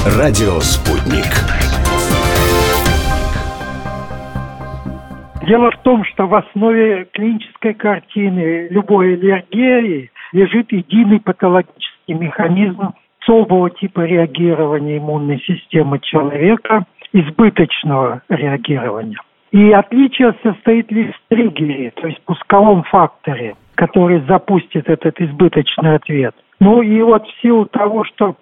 Радио «Спутник». Дело в том, что в основе клинической картины любой аллергии лежит единый патологический механизм особого типа реагирования иммунной системы человека, избыточного реагирования. И отличие состоит лишь в триггере, то есть пусковом факторе, который запустит этот избыточный ответ. Ну и вот в силу того, что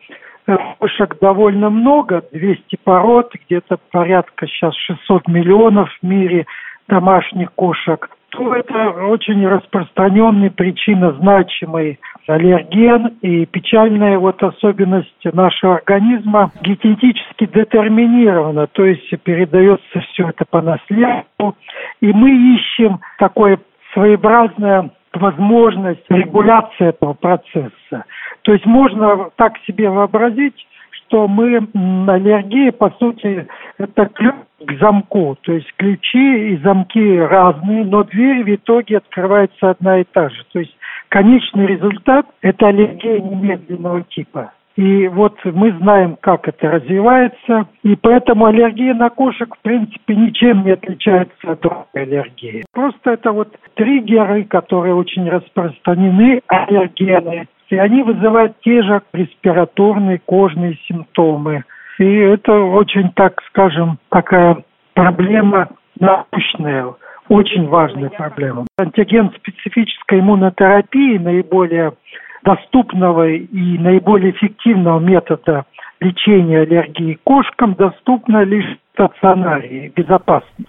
кошек довольно много, 200 пород, где-то порядка сейчас 600 миллионов в мире домашних кошек, то это очень распространенный, причинозначимый аллерген, и печальная особенность нашего организма генетически детерминирована, то есть передается все это по наследству, и мы ищем такое своеобразное возможность регуляции этого процесса. То есть можно так себе вообразить, что аллергия, по сути, это ключ к замку. То есть ключи и замки разные, но дверь в итоге открывается одна и та же. То есть конечный результат – это аллергия немедленного типа. И вот мы знаем, как это развивается, и поэтому аллергия на кошек, в принципе, ничем не отличается от другой аллергии. Просто это триггеры, которые очень распространены, аллергены, и они вызывают те же респираторные, кожные симптомы. И это очень, так скажем, такая проблема научная, очень важная проблема. Антиген-специфической иммунотерапии наиболее доступного и наиболее эффективного метода лечения аллергии кошкам доступно лишь в стационаре, безопасно.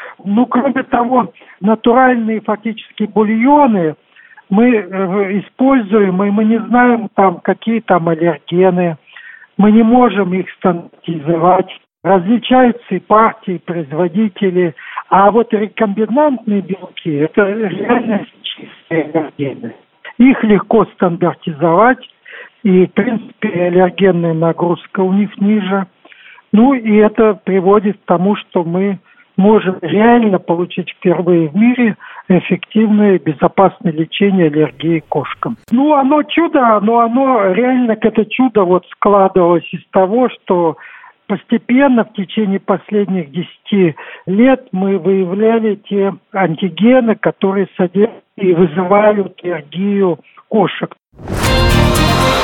Кроме того, натуральные фактически бульоны мы используем, и мы не знаем, какие там аллергены, мы не можем их стандартизовать. Различаются и партии, и производители, а рекомбинантные белки – это реально чистые аллергены. Их легко стандартизовать, и, в принципе, аллергенная нагрузка у них ниже. И это приводит к тому, что мы можем реально получить впервые в мире эффективное и безопасное лечение аллергии кошкам. Оно чудо, но оно реально, это чудо складывалось из того, что постепенно в течение последних 10 лет мы выявляли те антигены, которые содержат и вызывают аллергию кошек.